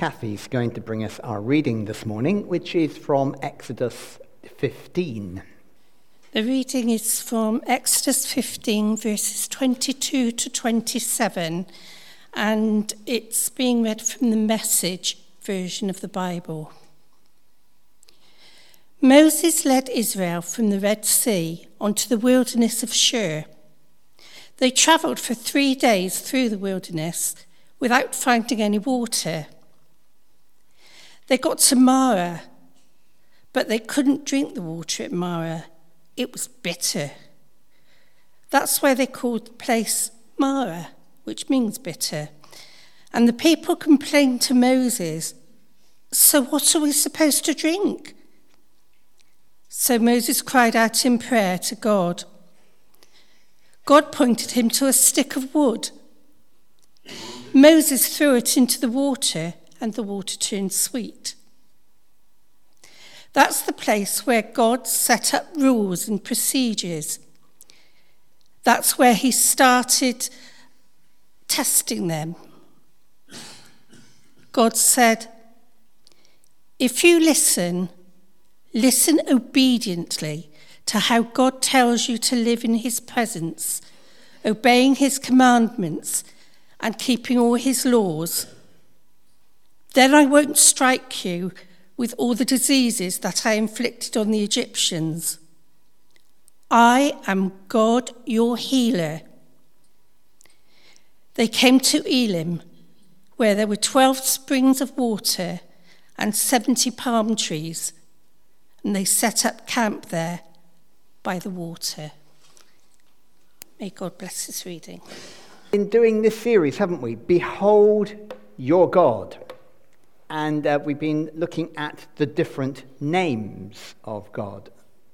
Kathy's going to bring us our reading this morning, which is from Exodus 15. The reading is from Exodus 15, verses 22 to 27, and it's being read from the Message version of the Bible. Moses led Israel from the Red Sea onto the wilderness of Shur. They travelled for 3 days through the wilderness without finding any water. They got to Marah, but they couldn't drink the water at Marah. It was bitter. That's why they called the place Marah, which means bitter. And the people complained to Moses, "So what are we supposed to drink?" So Moses cried out in prayer to God. God pointed him to a stick of wood. Moses threw it into the water, and the water turned sweet. That's the place where God set up rules and procedures. That's where he started testing them. God said, "If you listen obediently to how God tells you to live in his presence, obeying his commandments and keeping all his laws, then I won't strike you with all the diseases that I inflicted on the Egyptians. I am God, your healer." They came to Elim, where there were 12 springs of water and 70 palm trees, and they set up camp there by the water. May God bless this reading. In doing this series, haven't we? Behold your God. And we've been looking at the different names of God.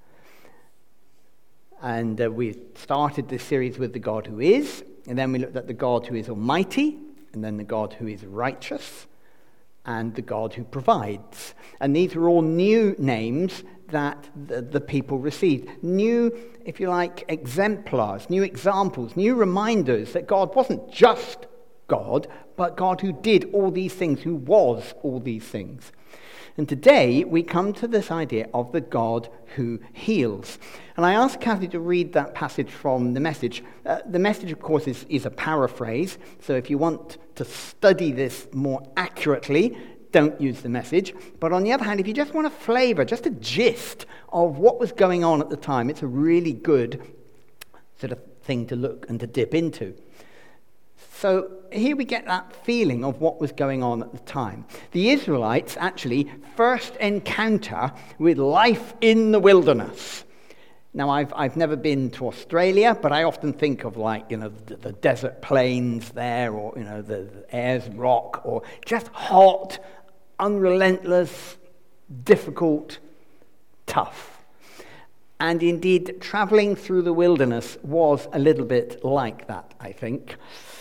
And we started this series with the God who is, and then we looked at the God who is almighty, and then the God who is righteous, and the God who provides. And these are all new names that the people received. New, if you like, exemplars, new examples, new reminders that God wasn't just God, but God who did all these things, who was all these things. And today we come to this idea of the God who heals. And I asked Kathy to read that passage from the Message. The Message, of course, is a paraphrase. So if you want to study this more accurately, don't use the Message. But on the other hand, if you just want a flavour, just a gist of what was going on at the time, it's a really good sort of thing to look and to dip into. So here we get that feeling of what was going on at the time. The Israelites actually first encounter with life in the wilderness. Now, I've never been to Australia, but I often think of the desert plains there, or the Ayers Rock, or just hot, unrelentless, difficult, tough. And indeed, traveling through the wilderness was a little bit like that, I think.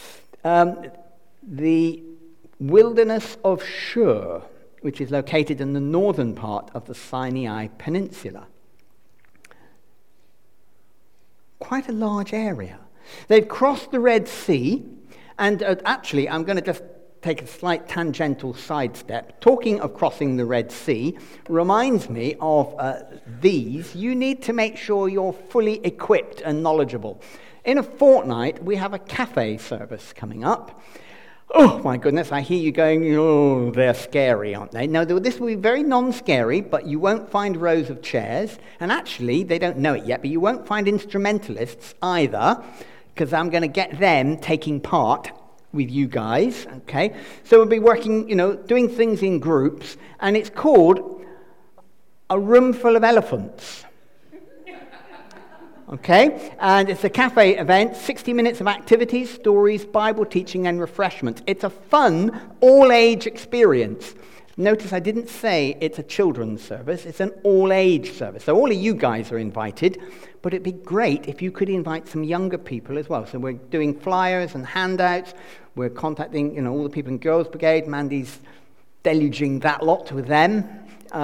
The wilderness of Shur, which is located in the northern part of the Sinai Peninsula. Quite a large area. They've crossed the Red Sea, and actually, I'm going to just take a slight tangential sidestep. Talking of crossing the Red Sea reminds me of these. You need to make sure you're fully equipped and knowledgeable. In a fortnight, we have a cafe service coming up. Oh, my goodness, I hear you going, "Oh, they're scary, aren't they?" No, this will be very non-scary, but you won't find rows of chairs. And actually, they don't know it yet, but you won't find instrumentalists either, because I'm going to get them taking part with you guys, okay? So we'll be working, doing things in groups, and it's called A Room Full of Elephants. Okay, and it's a cafe event, 60 minutes of activities, stories, Bible teaching, and refreshments. It's a fun, all-age experience. Notice I didn't say it's a children's service, it's an all-age service. So all of you guys are invited, but it'd be great if you could invite some younger people as well. So we're doing flyers and handouts, we're contacting, all the people in Girls Brigade. Mandy's deluging that lot with them.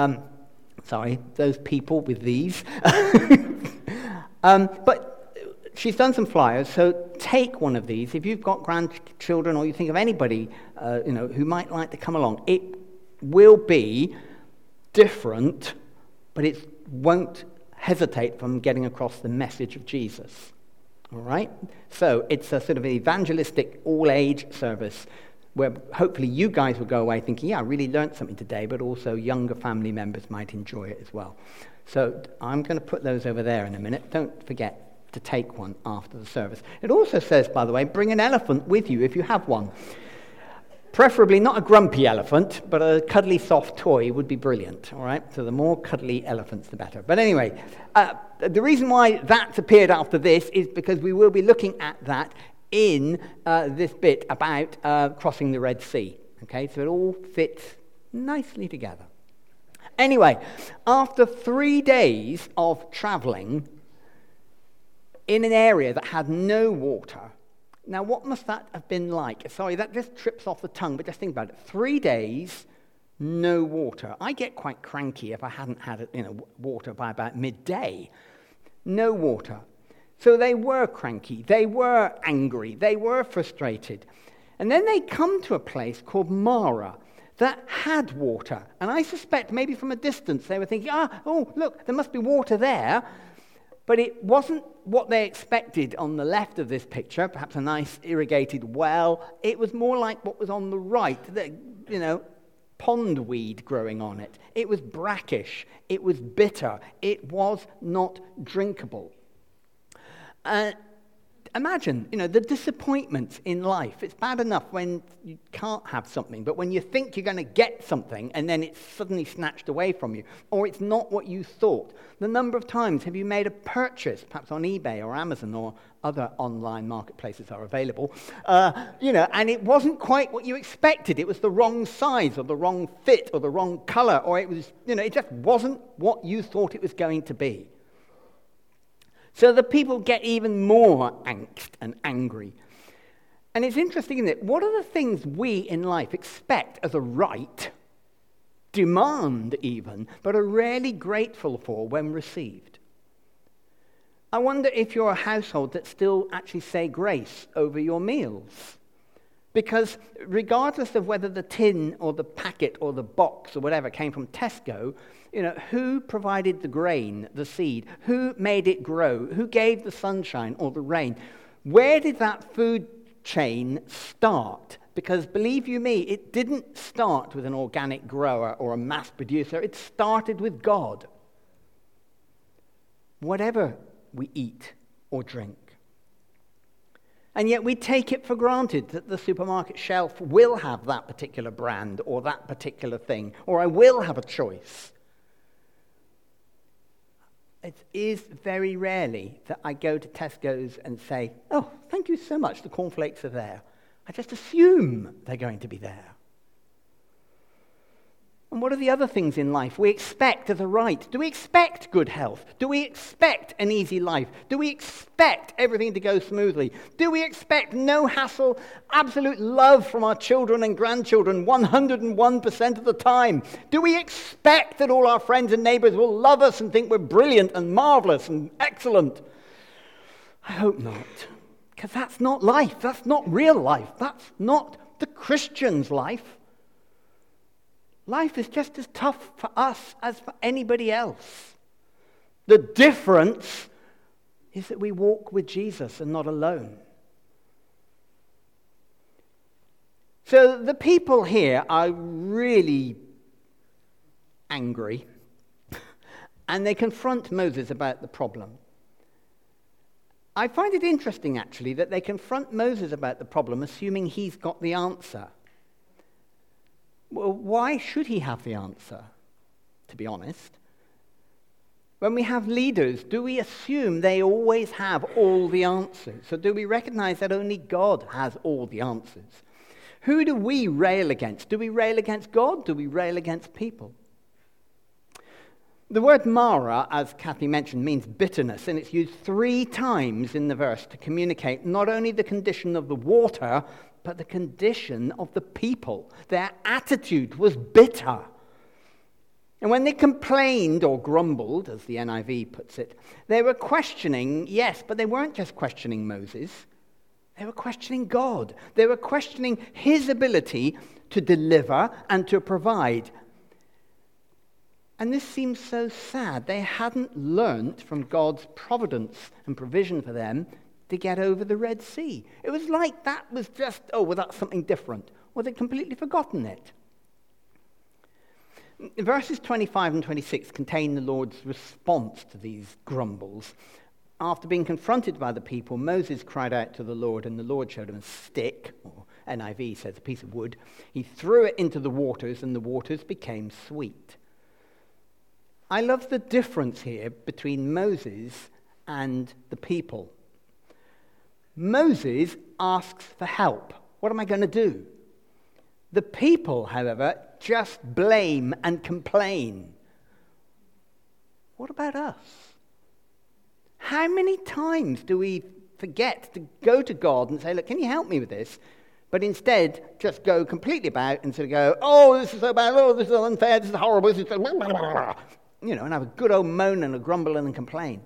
Those people with these. But she's done some flyers, so take one of these. If you've got grandchildren or you think of anybody who might like to come along, it will be different, but it won't hesitate from getting across the message of Jesus. All right? So it's a sort of evangelistic all-age service where hopefully you guys will go away thinking, yeah, I really learned something today, but also younger family members might enjoy it as well. So I'm going to put those over there in a minute. Don't forget to take one after the service. It also says, by the way, bring an elephant with you if you have one. Preferably not a grumpy elephant, but a cuddly, soft toy would be brilliant, all right? So the more cuddly elephants, the better. But anyway, the reason why that's appeared after this is because we will be looking at that in this bit about crossing the Red Sea, okay? So it all fits nicely together. Anyway, after 3 days of traveling in an area that had no water, now, what must that have been like? Sorry, that just trips off the tongue, but just think about it. 3 days, no water. I get quite cranky if I hadn't had water by about midday. No water. So they were cranky, they were angry, they were frustrated. And then they come to a place called Marah that had water. And I suspect maybe from a distance they were thinking, look, there must be water there. But it wasn't what they expected on the left of this picture, perhaps a nice irrigated well. It was more like what was on the right, pondweed growing on it. It was brackish. It was bitter. It was not drinkable. Imagine, the disappointments in life. It's bad enough when you can't have something, but when you think you're going to get something and then it's suddenly snatched away from you, or it's not what you thought. The number of times have you made a purchase, perhaps on eBay or Amazon or other online marketplaces are available, and it wasn't quite what you expected. It was the wrong size or the wrong fit or the wrong color, or it was, it just wasn't what you thought it was going to be. So the people get even more angst and angry. And it's interesting, isn't it? What are the things we in life expect as a right, demand even, but are rarely grateful for when received? I wonder if you're a household that still actually say grace over your meals. Because regardless of whether the tin or the packet or the box or whatever came from Tesco, who provided the grain, the seed? Who made it grow? Who gave the sunshine or the rain? Where did that food chain start? Because believe you me, it didn't start with an organic grower or a mass producer. It started with God. Whatever we eat or drink. And yet we take it for granted that the supermarket shelf will have that particular brand or that particular thing, or I will have a choice. It is very rarely that I go to Tesco's and say, oh, thank you so much, the cornflakes are there. I just assume they're going to be there. And what are the other things in life we expect as a right? Do we expect good health? Do we expect an easy life? Do we expect everything to go smoothly? Do we expect no hassle, absolute love from our children and grandchildren 101% of the time? Do we expect that all our friends and neighbors will love us and think we're brilliant and marvelous and excellent? I hope not, because that's not life. That's not real life. That's not the Christian's life. Life is just as tough for us as for anybody else. The difference is that we walk with Jesus and not alone. So the people here are really angry, and they confront Moses about the problem. I find it interesting, actually, that they confront Moses about the problem, assuming he's got the answer. Well, why should he have the answer, to be honest? When we have leaders, do we assume they always have all the answers? So do we recognize that only God has all the answers? Who do we rail against? Do we rail against God? Do we rail against people? The word Marah, as Kathy mentioned, means bitterness, and it's used 3 times in the verse to communicate not only the condition of the water, but the condition of the people. Their attitude was bitter. And when they complained or grumbled, as the NIV puts it, they were questioning, yes, but they weren't just questioning Moses. They were questioning God. They were questioning his ability to deliver and to provide. And this seems so sad. They hadn't learnt from God's providence and provision for them to get over the Red Sea. It was like that was just, well, that's something different. Well, they'd completely forgotten it. Verses 25 and 26 contain the Lord's response to these grumbles. After being confronted by the people, Moses cried out to the Lord, and the Lord showed him a stick, or NIV says a piece of wood. He threw it into the waters, and the waters became sweet. I love the difference here between Moses and the people. Moses asks for help. What am I going to do? The people, however, just blame and complain. What about us? How many times do we forget to go to God and say, look, can you help me with this? But instead, just go completely about and sort of go, oh, this is so bad, oh, this is unfair, this is horrible, this is so blah, blah, blah, blah. You know, and have a good old moan and a grumble and a complain.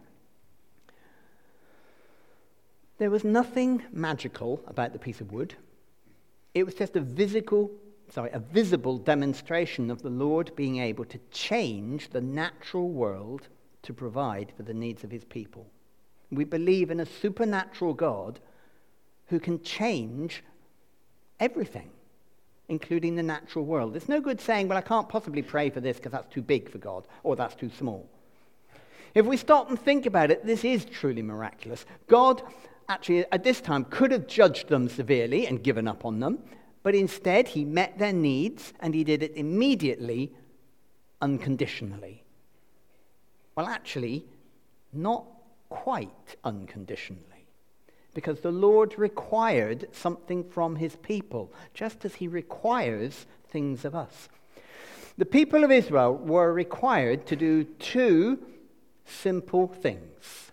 There was nothing magical about the piece of wood. It was just a visible demonstration of the Lord being able to change the natural world to provide for the needs of his people. We believe in a supernatural God who can change everything, including the natural world. It's no good saying, well, I can't possibly pray for this because that's too big for God, or that's too small. If we stop and think about it, this is truly miraculous. God actually, at this time, could have judged them severely and given up on them, but instead he met their needs, and he did it immediately, unconditionally. Well, actually, not quite unconditionally, because the Lord required something from his people, just as he requires things of us. The people of Israel were required to do two simple things.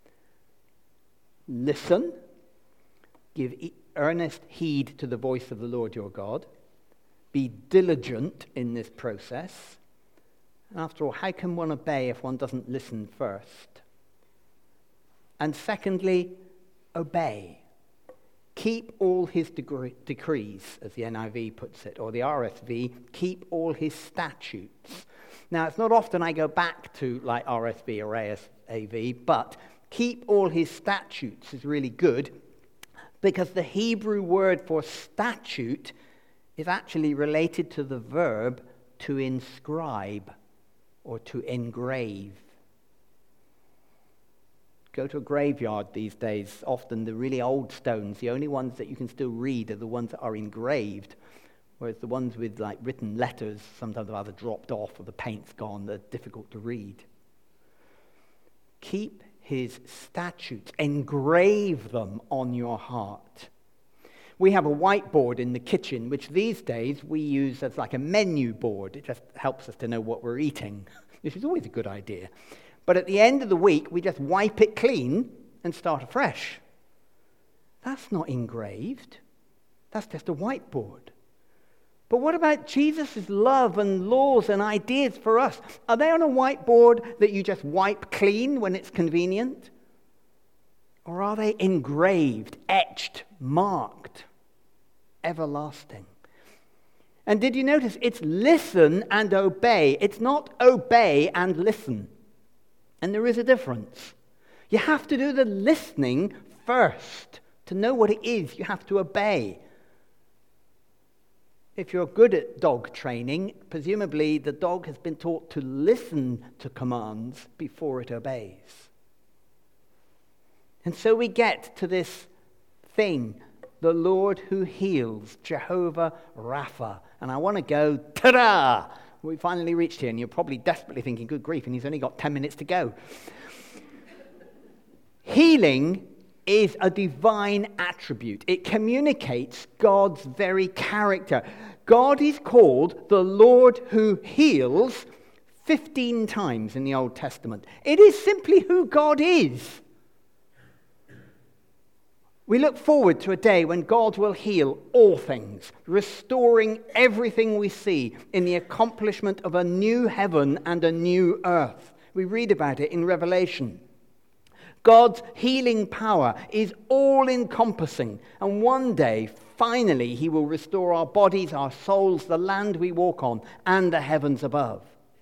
Listen, give earnest heed to the voice of the Lord your God. Be diligent in this process. And after all, how can one obey if one doesn't listen first? And secondly, obey. Keep all his decrees, as the NIV puts it, or the RSV, keep all his statutes. Now, it's not often I go back to like RSV or ASAV, but keep all his statutes is really good, because the Hebrew word for statute is actually related to the verb to inscribe or to engrave. Go to a graveyard these days, often the really old stones, the only ones that you can still read are the ones that are engraved, whereas the ones with like written letters sometimes have either dropped off or the paint's gone, they're difficult to read. Keep his statutes, engrave them on your heart. We have a whiteboard in the kitchen, which these days we use as like a menu board. It just helps us to know what we're eating, which is always a good idea. But at the end of the week, we just wipe it clean and start afresh. That's not engraved. That's just a whiteboard. But what about Jesus' love and laws and ideas for us? Are they on a whiteboard that you just wipe clean when it's convenient? Or are they engraved, etched, marked, everlasting? And did you notice it's listen and obey? It's not obey and listen. And there is a difference. You have to do the listening first. To know what it is, you have to obey. If you're good at dog training, presumably the dog has been taught to listen to commands before it obeys. And so we get to this thing, the Lord who heals, Jehovah Rapha. And I want to go, ta-da! We finally reached here, and you're probably desperately thinking, good grief, and he's only got 10 minutes to go. Healing is a divine attribute. It communicates God's very character. God is called the Lord who heals 15 times in the Old Testament. It is simply who God is. We look forward to a day when God will heal all things, restoring everything we see in the accomplishment of a new heaven and a new earth. We read about it in Revelation. God's healing power is all-encompassing, and one day, finally, he will restore our bodies, our souls, the land we walk on, and the heavens above.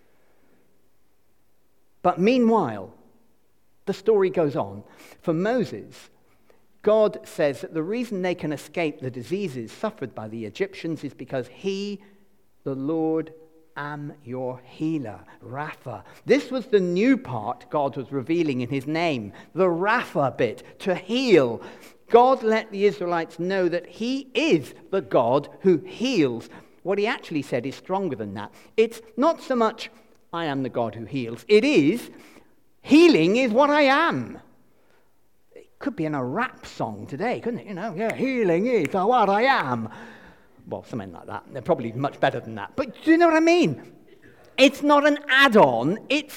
But meanwhile, the story goes on. For Moses, God says that the reason they can escape the diseases suffered by the Egyptians is because he, the Lord, am your healer, Rapha. This was the new part God was revealing in his name, the Rapha bit, to heal. God let the Israelites know that he is the God who heals. What he actually said is stronger than that. It's not so much, I am the God who heals. It is, healing is what I am. Could be in a rap song today, couldn't it? Yeah, healing is what I am. Well, something like that. They're probably much better than that. But do you know what I mean? It's not an add-on. It's.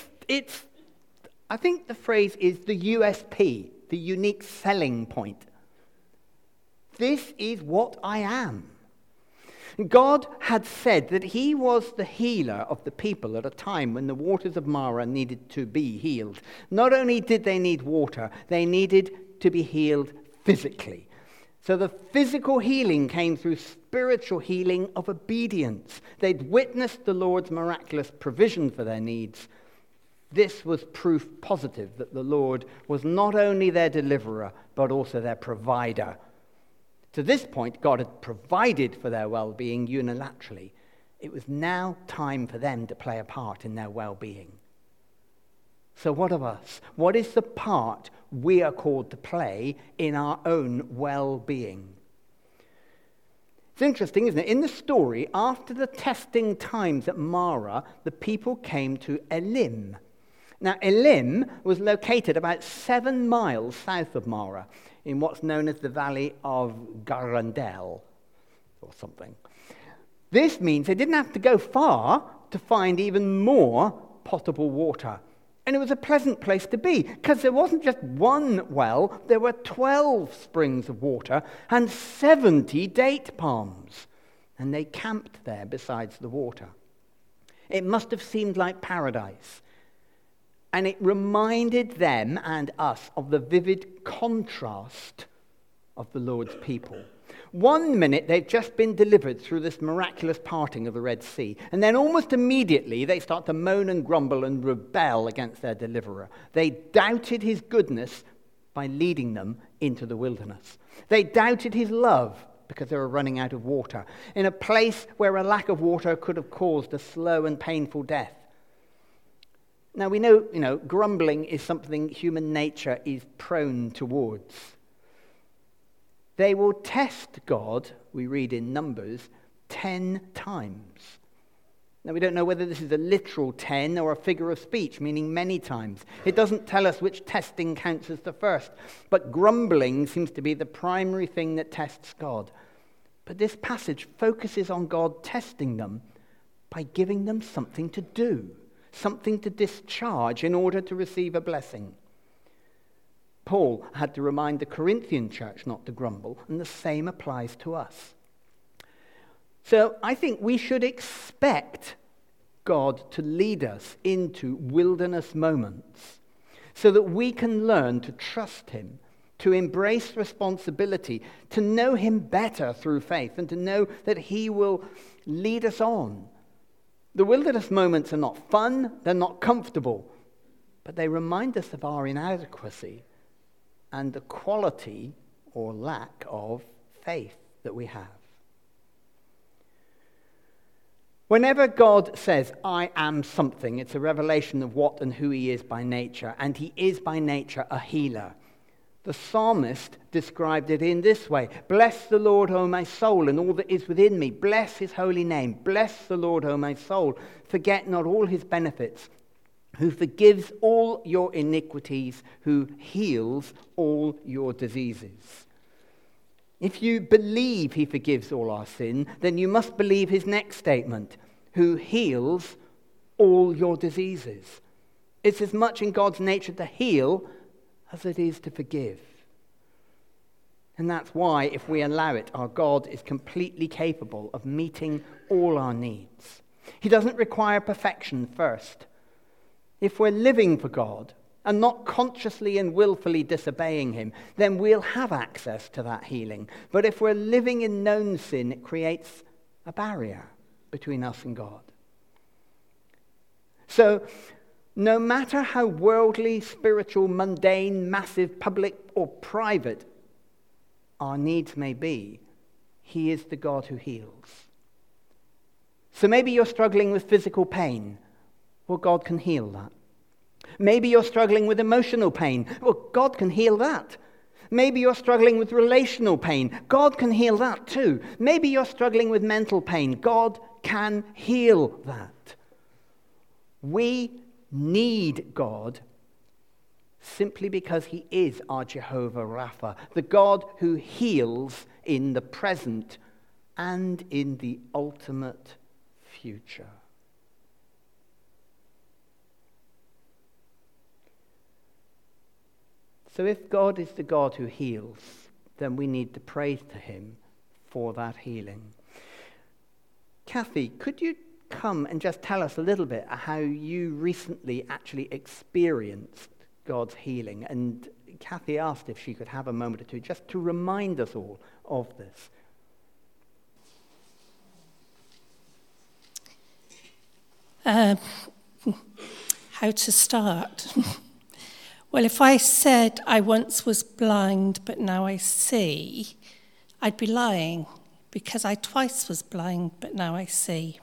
I think the phrase is the USP, the unique selling point. This is what I am. God had said that he was the healer of the people at a time when the waters of Marah needed to be healed. Not only did they need water, they needed to be healed physically. So the physical healing came through spiritual healing of obedience. They'd witnessed the Lord's miraculous provision for their needs. This was proof positive that the Lord was not only their deliverer, but also their provider. To this point, God had provided for their well-being unilaterally. It was now time for them to play a part in their well-being. So what of us? What is the part we are called to play in our own well-being? It's interesting, isn't it? In the story, after the testing times at Marah, the people came to Elim. Now, Elim was located about 7 miles south of Marah, in what's known as the Valley of Garandel, or something. This means they didn't have to go far to find even more potable water. And it was a pleasant place to be, because there wasn't just one well, there were 12 springs of water and 70 date palms. And they camped there besides the water. It must have seemed like paradise. And it reminded them and us of the vivid contrast of the Lord's people. 1 minute, they've just been delivered through this miraculous parting of the Red Sea. And then almost immediately, they start to moan and grumble and rebel against their deliverer. They doubted his goodness by leading them into the wilderness. They doubted his love because they were running out of water, in a place where a lack of water could have caused a slow and painful death. Now, we know, grumbling is something human nature is prone towards. They will test God, we read in Numbers, 10 times. Now, we don't know whether this is a literal 10 or a figure of speech, meaning many times. It doesn't tell us which testing counts as the first. But grumbling seems to be the primary thing that tests God. But this passage focuses on God testing them by giving them something to do, something to discharge in order to receive a blessing. Paul had to remind the Corinthian church not to grumble, and the same applies to us. So I think we should expect God to lead us into wilderness moments so that we can learn to trust him, to embrace responsibility, to know him better through faith, and to know that he will lead us on. The wilderness moments are not fun, they're not comfortable, but they remind us of our inadequacy and the quality or lack of faith that we have. Whenever God says, I am something, it's a revelation of what and who he is by nature, and he is by nature a healer. The psalmist described it in this way: Bless the Lord, O my soul, and all that is within me. Bless his holy name. Bless the Lord, O my soul. Forget not all his benefits, who forgives all your iniquities, who heals all your diseases. If you believe he forgives all our sin, then you must believe his next statement, who heals all your diseases. It's as much in God's nature to heal as it is to forgive. And that's why, if we allow it, our God is completely capable of meeting all our needs. He doesn't require perfection first. If we're living for God and not consciously and willfully disobeying him, then we'll have access to that healing. But if we're living in known sin, it creates a barrier between us and God. So, no matter how worldly, spiritual, mundane, massive, public, or private our needs may be, he is the God who heals. So maybe you're struggling with physical pain. Well, God can heal that. Maybe you're struggling with emotional pain. Well, God can heal that. Maybe you're struggling with relational pain. God can heal that too. Maybe you're struggling with mental pain. God can heal that. We need God simply because he is our Jehovah Rapha, the God who heals in the present and in the ultimate future. So if God is the God who heals, then we need to pray to him for that healing. Kathy, could you come and just tell us a little bit how you recently actually experienced God's healing? And Kathy asked if she could have a moment or two just to remind us all of this. How to start? Well, if I said I once was blind but now I see, I'd be lying, because I twice was blind but now I see.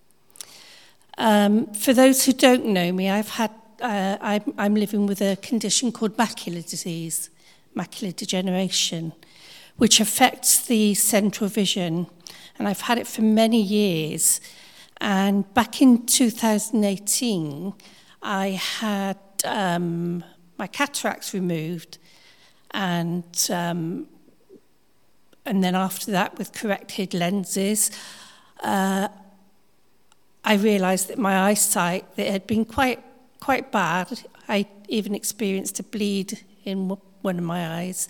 For those who don't know me, I'm living with a condition called macular disease, macular degeneration, which affects the central vision, and I've had it for many years. And back in 2018, I had my cataracts removed, and then after that, with corrected lenses, I realised that my eyesight, that had been quite bad. I even experienced a bleed in one of my eyes,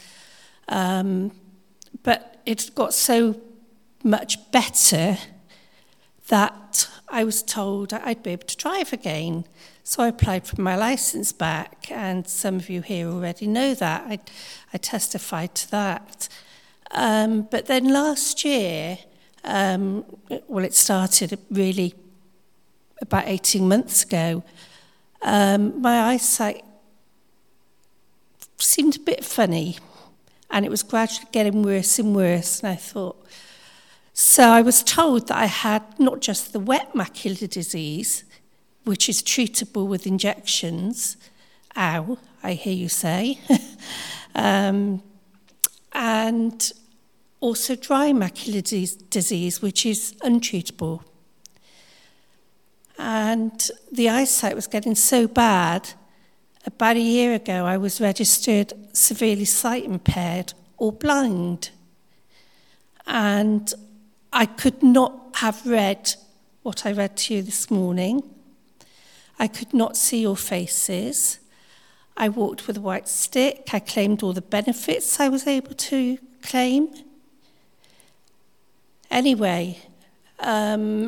but it got so much better that I was told I'd be able to drive again. So I applied for my licence back, and some of you here already know that. I testified to that. But then last year, it started really about 18 months ago, my eyesight seemed a bit funny, and it was gradually getting worse and worse, and I thought... So I was told that I had not just the wet macular disease, which is treatable with injections, ow, I hear you say, and also dry macular disease, which is untreatable. And the eyesight was getting so bad, about a year ago I was registered severely sight impaired or blind. And I could not have read what I read to you this morning. I could not see your faces. I walked with a white stick. I claimed all the benefits I was able to claim. Anyway, I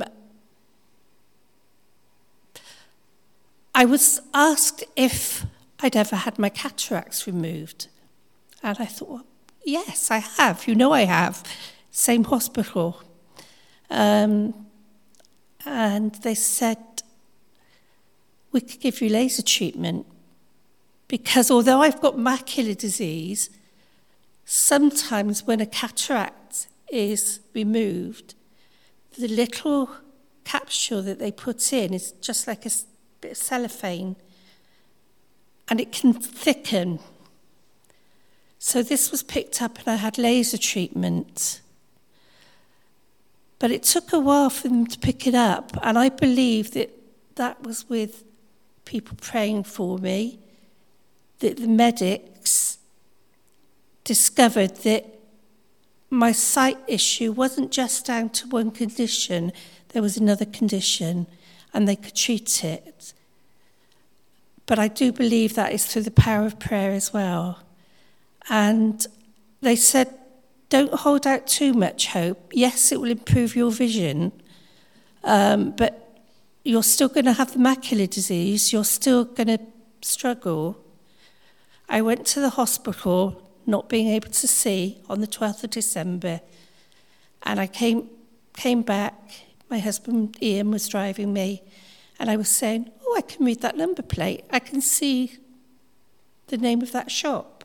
was asked if I'd ever had my cataracts removed. And I thought, well, yes, I have. You know I have. Same hospital. And they said, we could give you laser treatment, because although I've got macular disease, sometimes when a cataract is removed, the little capsule that they put in is just like a bit of cellophane, and it can thicken. So this was picked up and I had laser treatment. But it took a while for them to pick it up, and I believe that was with people praying for me, that the medics discovered that my sight issue wasn't just down to one condition, there was another condition, and they could treat it. But I do believe that is through the power of prayer as well. And they said don't hold out too much hope. Yes, it will improve your vision, but you're still going to have the macular disease. You're still going to struggle. I went to the hospital not being able to see on the 12th of December, and I came back. My husband Ian was driving me, and I was saying, I can read that number plate. I can see the name of that shop.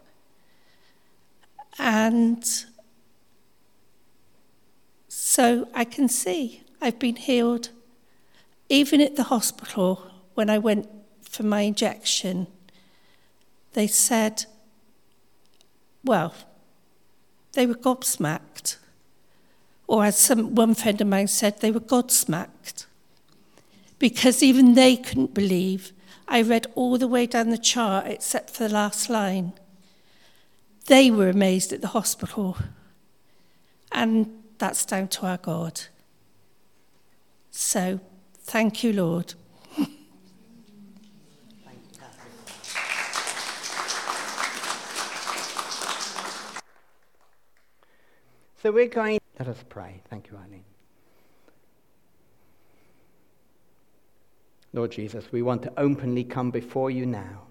And so I can see I've been healed. Even at the hospital, when I went for my injection, they said, they were gobsmacked. Or as one friend of mine said, they were godsmacked. Because even they couldn't believe. I read all the way down the chart except for the last line. They were amazed at the hospital. And that's down to our God. So, thank you, Lord. So we're going, let us pray. Thank you, Eileen. Lord Jesus, we want to openly come before you now.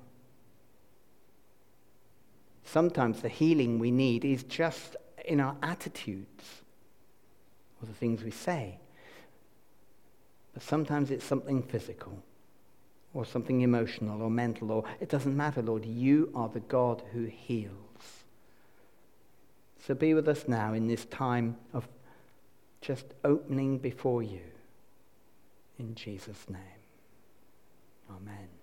Sometimes the healing we need is just in our attitudes or the things we say. But sometimes it's something physical or something emotional or mental, or it doesn't matter, Lord. You are the God who heals. So be with us now in this time of just opening before you. In Jesus' name. Amen.